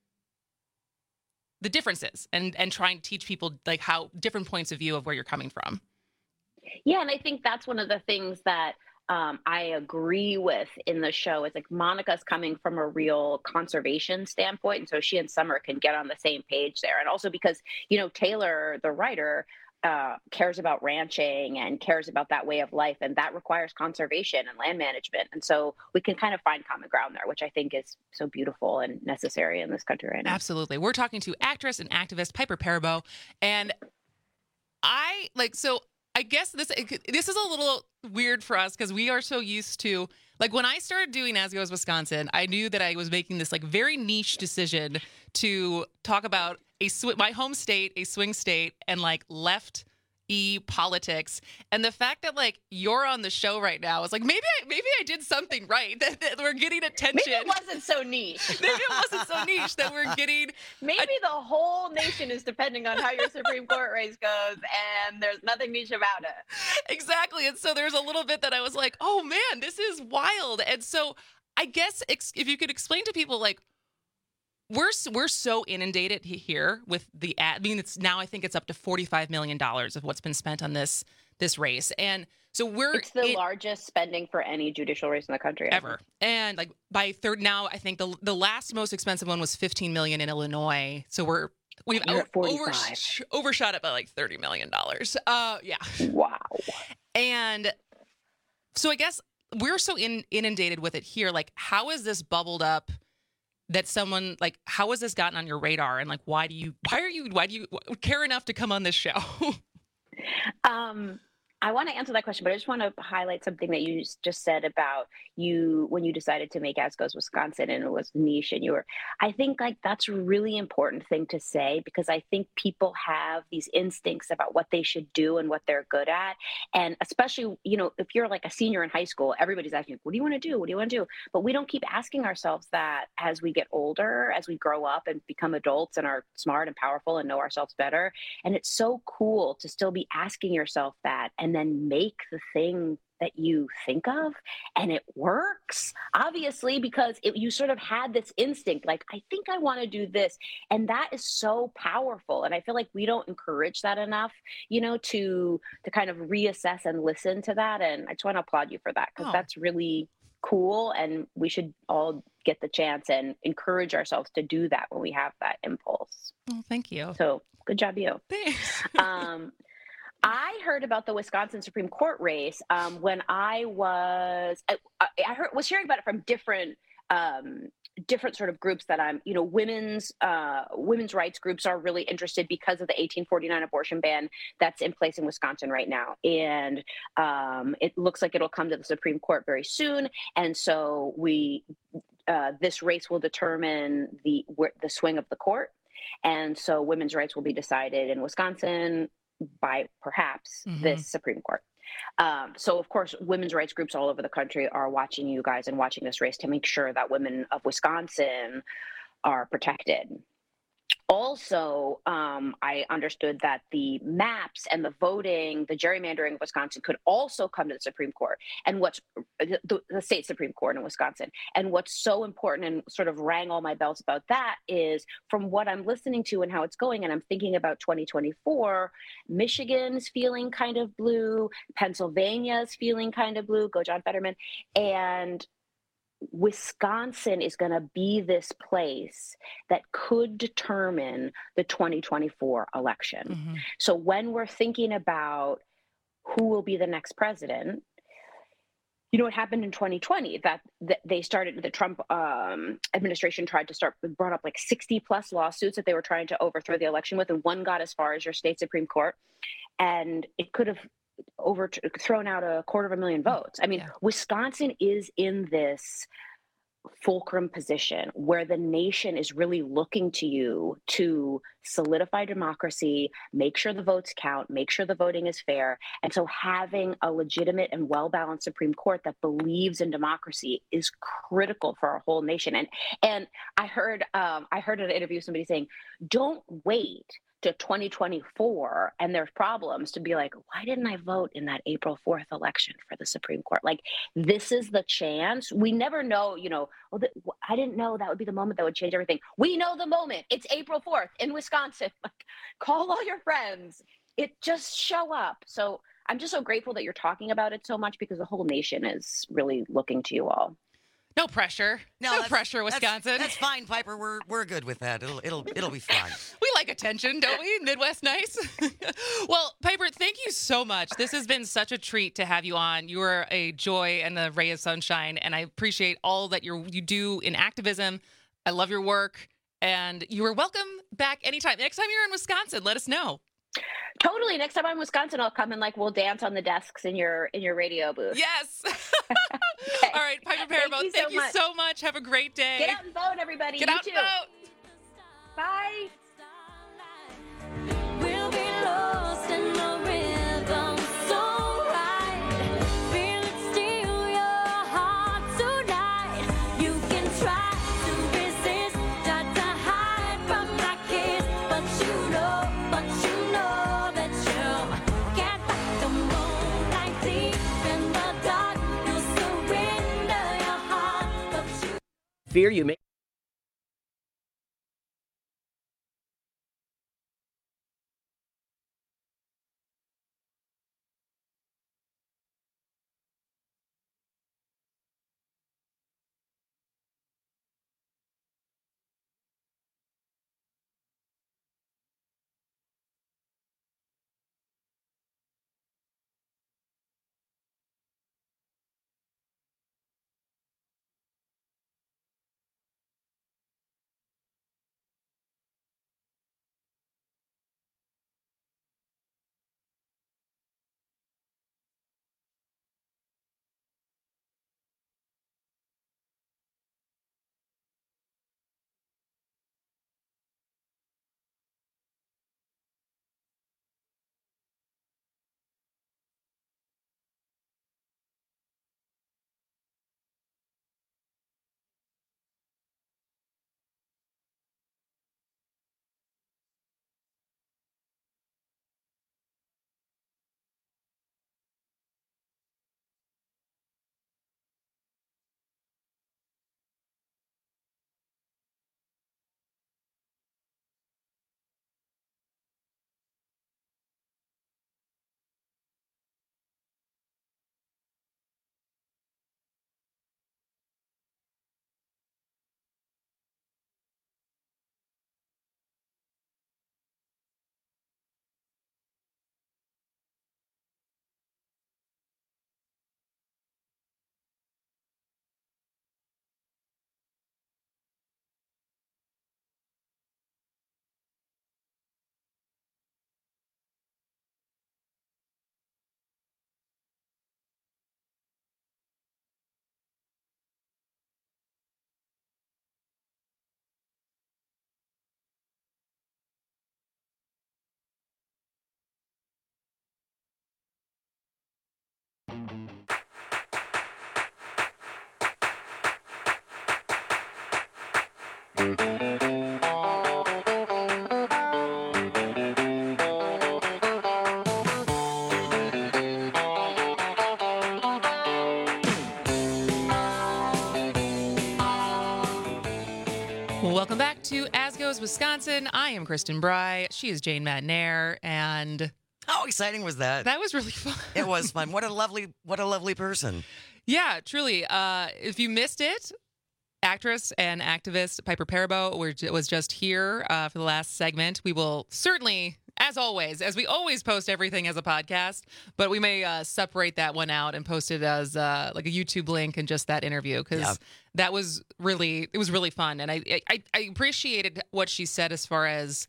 differences and trying to teach people like how different points of view of where you're coming from. Yeah. And I think that's one of the things that I agree with in the show is like Monica's coming from a real conservation standpoint. And so she and Summer can get on the same page there. And also because, you know, Taylor, the writer, cares about ranching and cares about that way of life. And that requires conservation and land management. And so we can kind of find common ground there, which I think is so beautiful and necessary in this country right now. Absolutely. We're talking to actress and activist Piper Perabo. And I guess this is a little weird for us because we are so used to, like when I started doing As Goes Wisconsin, I knew that I was making this like very niche decision to talk about my home state, a swing state, and like left-y politics. And the fact that like you're on the show right now is like, maybe I did something right, that we're getting attention. Maybe it wasn't so niche. Maybe it wasn't so niche that we're getting. Maybe the whole nation is depending on how your Supreme Court race goes, and there's nothing niche about it. Exactly. And so there's a little bit that I was like, oh man, this is wild. And so I guess if you could explain to people, like, we're so inundated here with the ad. I mean, I think it's up to $45 million of what's been spent on this race. And so it's the largest spending for any judicial race in the country ever. And like by third now, I think the last most expensive one was $15 million in Illinois. So we've overshot it by like $30 million. Yeah. Wow. And so I guess we're so inundated with it here. Like, how is this bubbled up? That someone like, how has this gotten on your radar? And like, why do you care enough to come on this show? I want to answer that question, but I just want to highlight something that you just said about you when you decided to make As Goes Wisconsin and it was niche and you were. I think like that's a really important thing to say because I think people have these instincts about what they should do and what they're good at, and especially if you're like a senior in high school, everybody's asking, "What do you want to do? What do you want to do?" But we don't keep asking ourselves that as we get older, as we grow up and become adults and are smart and powerful and know ourselves better. And it's so cool to still be asking yourself that and then make the thing that you think of, and it works obviously because you sort of had this instinct like I think I want to do this, and that is so powerful. And I feel like we don't encourage that enough, to kind of reassess and listen to that. And I just want to applaud you for that because that's really cool, and we should all get the chance and encourage ourselves to do that when we have that impulse. Oh, thank you. So good job, you. Thanks. I heard about the Wisconsin Supreme Court race when I was hearing about it from different sort of groups that I'm, women's rights groups are really interested because of the 1849 abortion ban that's in place in Wisconsin right now. And it looks like it'll come to the Supreme Court very soon. And so this race will determine the swing of the court. And so women's rights will be decided in Wisconsin by perhaps this Supreme Court. So, of course, women's rights groups all over the country are watching you guys and watching this race to make sure that women of Wisconsin are protected. Also, I understood that the maps and the voting, the gerrymandering of Wisconsin could also come to the Supreme Court and the state Supreme Court in Wisconsin. And what's so important and sort of rang all my bells about that is from what I'm listening to and how it's going, and I'm thinking about 2024, Michigan's feeling kind of blue, Pennsylvania's feeling kind of blue, go John Fetterman, and Wisconsin is going to be this place that could determine the 2024 election. So when we're thinking about who will be the next president, what happened in 2020 that they started, the Trump administration brought up like 60 plus lawsuits that they were trying to overthrow the election with, and one got as far as your state Supreme Court, and it could have thrown out 250,000 votes. I mean, Wisconsin is in this fulcrum position where the nation is really looking to you to solidify democracy, make sure the votes count, make sure the voting is fair. And so having a legitimate and well-balanced Supreme Court that believes in democracy is critical for our whole nation. And I heard in an interview somebody saying, don't wait to 2024 and there's problems to be like, why didn't I vote in that April 4th election for the Supreme Court? Like, this is the chance. We never know, I didn't know that would be the moment that would change everything. We know the moment. It's April 4th in Wisconsin. Like, call all your friends. It just show up. So I'm just so grateful that you're talking about it so much because the whole nation is really looking to you all. No pressure. No pressure, Wisconsin. That's fine, Piper. We're good with that. It'll be fine. We like attention, don't we? Midwest nice. Well, Piper, thank you so much. This has been such a treat to have you on. You are a joy and a ray of sunshine, and I appreciate all that you do in activism. I love your work, and you are welcome back anytime. Next time you're in Wisconsin, let us know. Totally. Next time I'm in Wisconsin, I'll come and we'll dance on the desks in your radio booth. Yes. Okay. All right, Piper Perabo, thank you so much. Have a great day. Get out and vote, everybody. Get out and vote. Bye. We'll be lost in the rhythm, so right. Feel it steal your heart tonight. You can try to resist, try to hide from my kiss, but you know that you can't fight the moonlight deep in the dark. You surrender your heart, but you Fear you may. Welcome back to As Goes Wisconsin. I am Kristen Bry. She is Jane Madnair, and how exciting was that? That was really fun. It was fun. What a lovely person. Yeah, truly. If you missed it, actress and activist Piper Perabo was just here for the last segment. We will certainly, as always, as we always post everything as a podcast, but we may separate that one out and post it as like a YouTube link and just that interview, because that was really fun. And I appreciated what she said as far as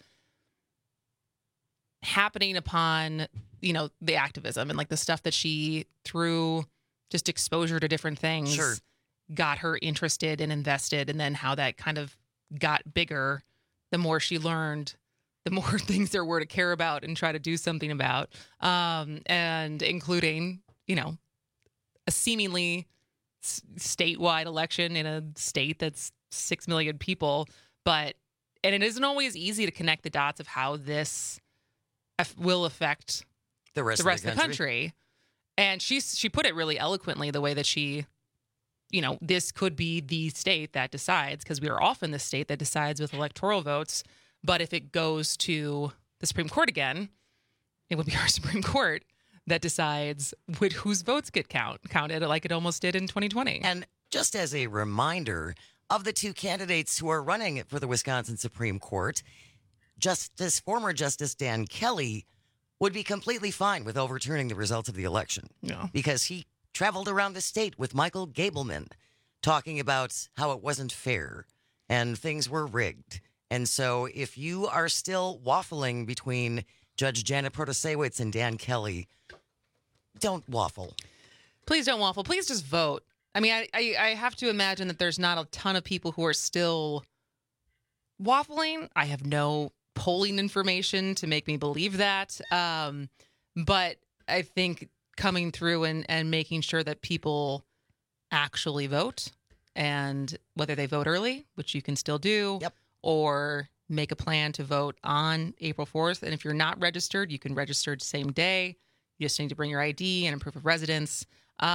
happening upon, the activism and like the stuff that she, through just exposure to different things, got her interested and invested, and then how that kind of got bigger the more she learned, the more things there were to care about and try to do something about, and including, a seemingly statewide election in a state that's 6 million people. And it isn't always easy to connect the dots of how this will affect the rest of the country. And she put it really eloquently, the way that she, this could be the state that decides, because we are often the state that decides with electoral votes. But if it goes to the Supreme Court again, it would be our Supreme Court that decides whose votes get counted, like it almost did in 2020. And just as a reminder, of the two candidates who are running for the Wisconsin Supreme Court, former Justice Dan Kelly would be completely fine with overturning the results of the election. Yeah. Because he traveled around the state with Michael Gableman talking about how it wasn't fair and things were rigged. And so if you are still waffling between Judge Janet Protasiewicz and Dan Kelly, don't waffle. Please don't waffle. Please just vote. I mean, I have to imagine that there's not a ton of people who are still waffling. I have no polling information to make me believe that. But I think coming through and making sure that people actually vote, and whether they vote early, which you can still do, or make a plan to vote on April 4th. And if you're not registered, you can register the same day. You just need to bring your ID and a proof of residence.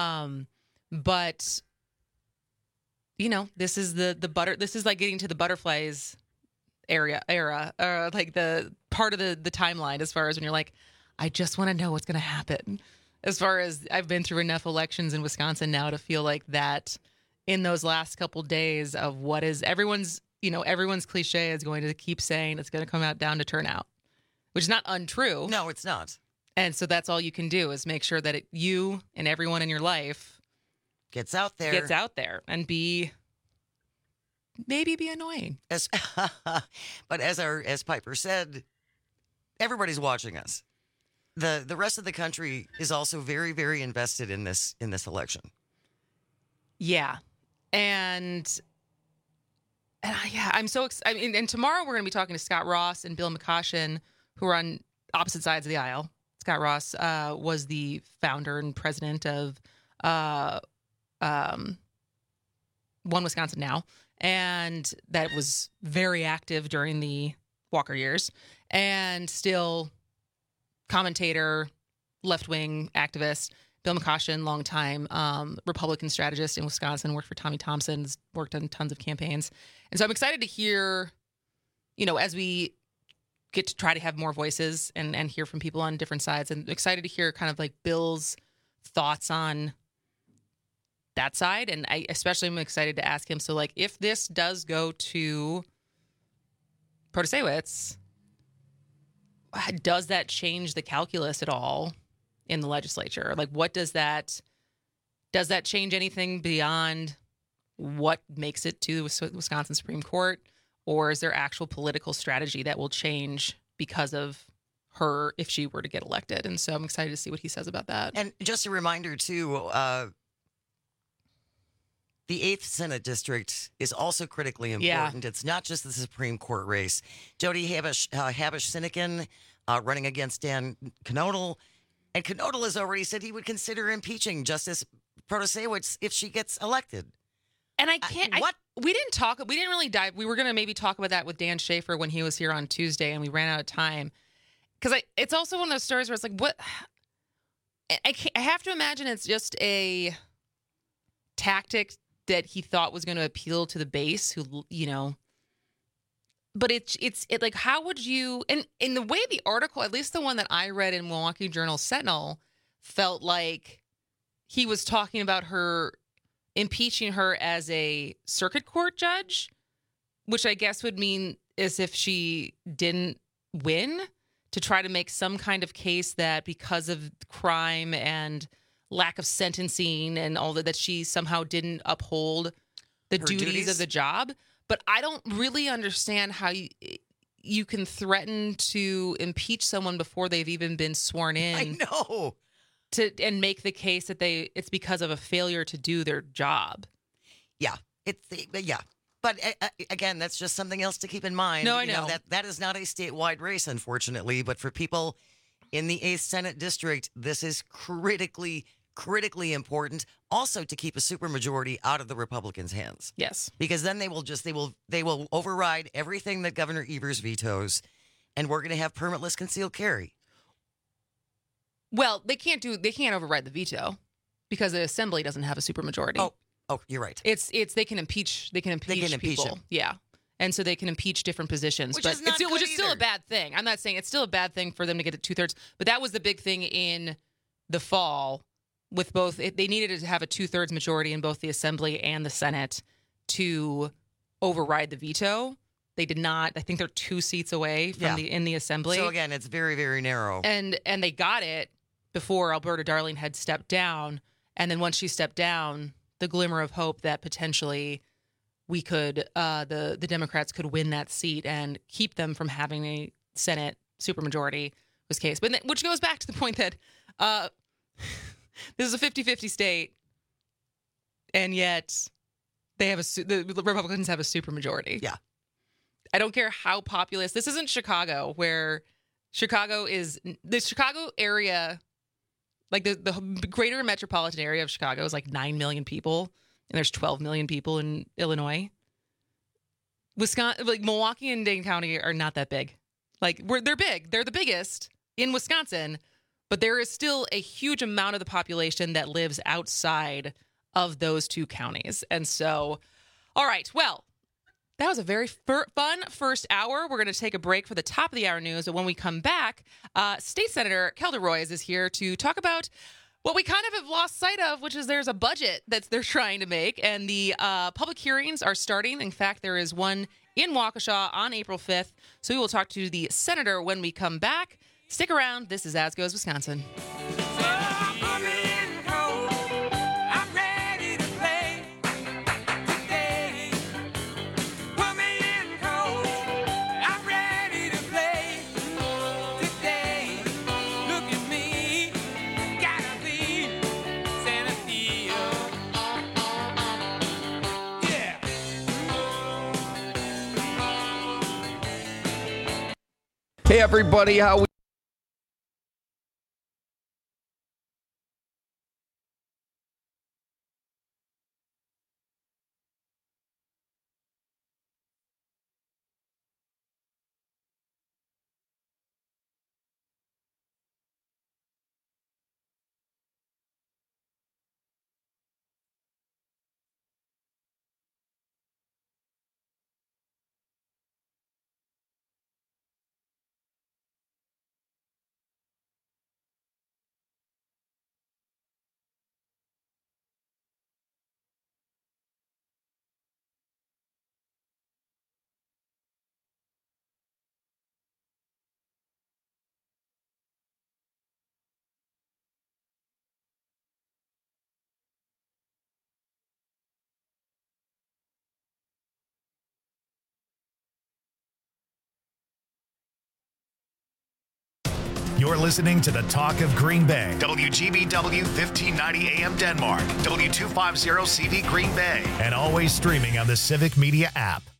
But this is this is like getting to the butterflies era, like the part of the timeline, as far as when you're like, I just want to know what's going to happen. As far as I've been through enough elections in Wisconsin now to feel like that in those last couple days of what is everyone's cliche is going to keep saying it's going to come out down to turnout, which is not untrue. No, it's not. And so that's all you can do, is make sure that you and everyone in your life gets out there and maybe be annoying. But as Piper said, everybody's watching us. The rest of the country is also very, very invested in this election. Yeah. And I'm so excited. And tomorrow we're going to be talking to Scott Ross and Bill McCoshen, who are on opposite sides of the aisle. Scott Ross was the founder and president of One Wisconsin Now, and that was very active during the Walker years, and still commentator, left-wing activist. Bill McCoshen, longtime Republican strategist in Wisconsin, worked for Tommy Thompson, worked on tons of campaigns. And so I'm excited to hear, as we get to try to have more voices and hear from people on different sides, and excited to hear kind of like Bill's thoughts on that side. And I especially am excited to ask him, so like, if this does go to Protasiewicz, does that change the calculus at all in the legislature? Like, what does that change anything beyond what makes it to the Wisconsin Supreme Court? Or is there actual political strategy that will change because of her if she were to get elected? And so I'm excited to see what he says about that. And just a reminder, too, the 8th Senate District is also critically important. It's not just the Supreme Court race. Jody Habush-Sinekin running against Dan Knodel. And Knodel has already said he would consider impeaching Justice Protasiewicz if she gets elected. And I can't. We didn't really dive. We were going to maybe talk about that with Dan Schaefer when he was here on Tuesday, and we ran out of time. Because it's also one of those stories where it's like, what? I have to imagine it's just a tactic that he thought was going to appeal to the base, who But it's like, how would you, and in the way the article, at least the one that I read in Milwaukee Journal Sentinel, felt like he was talking about her impeaching her as a circuit court judge, which I guess would mean as if she didn't win, to try to make some kind of case that because of crime and lack of sentencing and all that she somehow didn't uphold the duties of the job. But I don't really understand how you can threaten to impeach someone before they've even been sworn in. I know. And make the case that it's because of a failure to do their job. Yeah, But again, that's just something else to keep in mind. No, I know. That is not a statewide race, unfortunately. But for people in the 8th Senate District, this is critically important. Also, to keep a supermajority out of the Republicans' hands. Yes, because then they will override everything that Governor Evers vetoes, and we're going to have permitless concealed carry. Well, they can't override the veto because the Assembly doesn't have a supermajority. Oh, you're right. It's they can impeach people. Him. Yeah. And so they can impeach different positions. Which is still a bad thing. I'm not saying it's still a bad thing for them to get it 2/3, but that was the big thing in the fall with both. They needed to have a 2/3 majority in both the Assembly and the Senate to override the veto. They did not. I think they're 2 seats away from in the Assembly. So again, it's very, very narrow. And they got it before Alberta Darling had stepped down. And then once she stepped down, the glimmer of hope that potentially we could, the Democrats could win that seat and keep them from having a Senate supermajority was case. But which goes back to the point that this is a 50-50 state, and yet the Republicans have a supermajority. Yeah. I don't care how populous. This isn't Chicago, where the Chicago area. Like the greater metropolitan area of Chicago is like 9 million people, and there's 12 million people in Illinois. Wisconsin, like Milwaukee and Dane County are not that big. Like they're big. They're the biggest in Wisconsin, but there is still a huge amount of the population that lives outside of those 2 counties. And so, all right, well, that was a very fun first hour. We're going to take a break for the top of the hour news. But when we come back, State Senator Kelda Roys is here to talk about what we kind of have lost sight of, which is there's a budget that they're trying to make. And the public hearings are starting. In fact, there is one in Waukesha on April 5th. So we will talk to the senator when we come back. Stick around. This is As Goes Wisconsin. Hey, everybody, how we You're listening to the Talk of Green Bay. WGBW 1590 AM Denmark. W250 CV Green Bay. And always streaming on the Civic Media app.